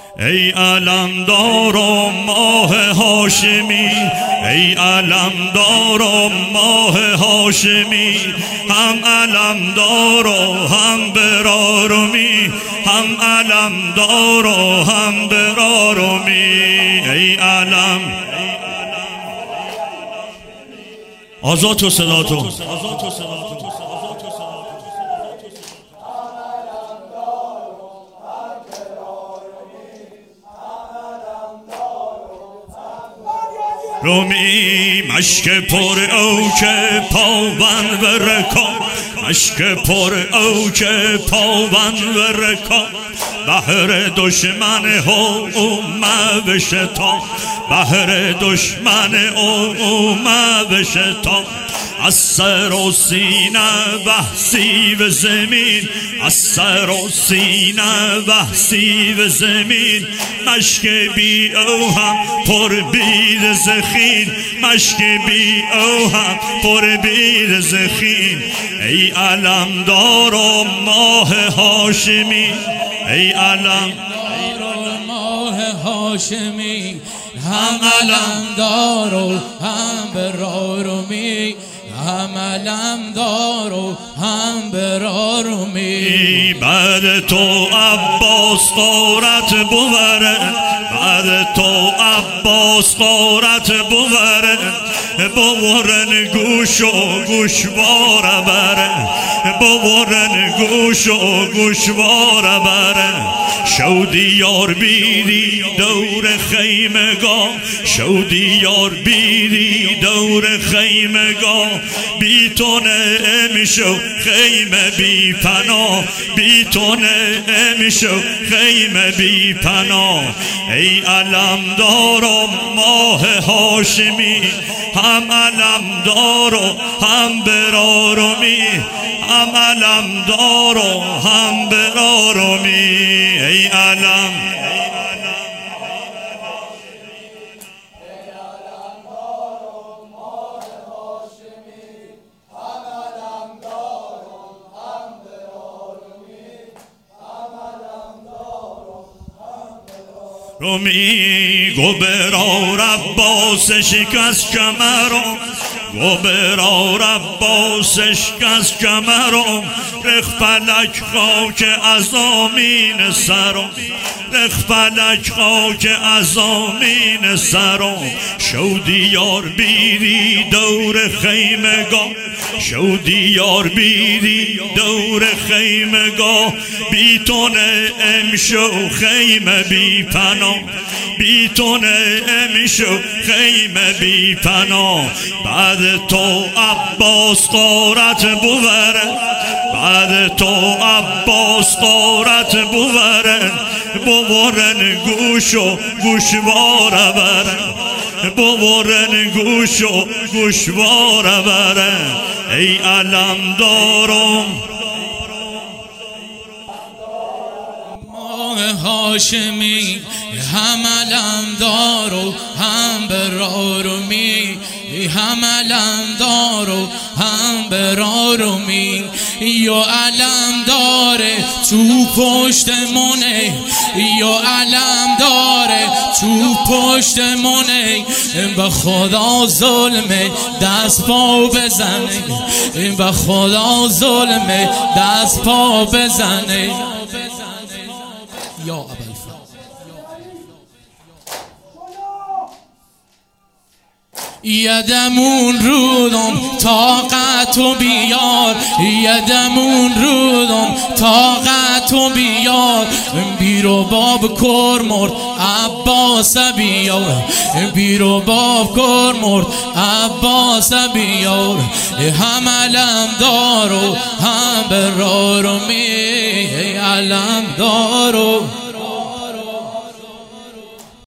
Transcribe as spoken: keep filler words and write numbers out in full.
ای علمدار و ماه هاشمی، ای علمدار و ماه هاشمی، هم علمدار و هم برارومی، هم علمدار و هم برارومی. ای علم آزاد تو صدا تو رومی مشک پر او که پاون و رکاب، مشک پر او که پاون و رکاب، بهر دشمن او ما شتاب، بهر دشمن او ما شتاب. از سر و سینه بحثی و زمین، از سر و سینه بحثی و زمین، مشک بی او هم پر بید زخین، مشک بی او هم پر بید زخین. ای علمدار و ماه هاشمی، ای علمدار و ماه هاشمی، هم علمدار و هم برارومی، هم علمدار و هم برارومی. بعد تو عباس غارت بورد، بعد تو عباس غارت بورد، بورن گوش و گوشوار بره، بورن گوش و گوشوار بره. شودی یار بیدی دور خیمگاه، شودی یار بیدی دور خیمگاه، بی تو نمیشو خیمه بی پناه، بی تو نمیشو خیمه بی پناه. ای علمدار و ماه هاشمی، هم علمدار و هم برارومی، هم علمدار و هم برارومی. ای علم رومی گو برار عباس شکست کمرم، گو برار عباس شکست کمرم، رخ فلک خاک از آمین سرم، رخ فلک خاک از آمین سرم. شودی یار بیدی دور خیمگاه، شودی یار بیدی دور خیمگاه، بی تو نمیشو خیمه بی پناه، بی تو نمیشو خیمه بی پناه. بعد تو عباس غارت بوره، بعد تو عباس غارت بوره، بورن گوش و گوشوار بره، بورن گوش و گوشوار بره. ای علمدارم هاشمی، هم علمدار و هم برارومی، هم علمدار و هم برارومی. یا علمدار تو پشت منه، یا علمدار تو پشت منه، به خدا ظلم دست پا بزنه، به خدا ظلم دست پا بزنه. یا ابوالفضل یدمون رودم طاقتو بیار، یدمون رودم طاقتو بیار، بیرو باب کر مرد عباس بیار، بیرو باب کر مرد عباس بیار. هم علمدار و هم برارومی، علمدار و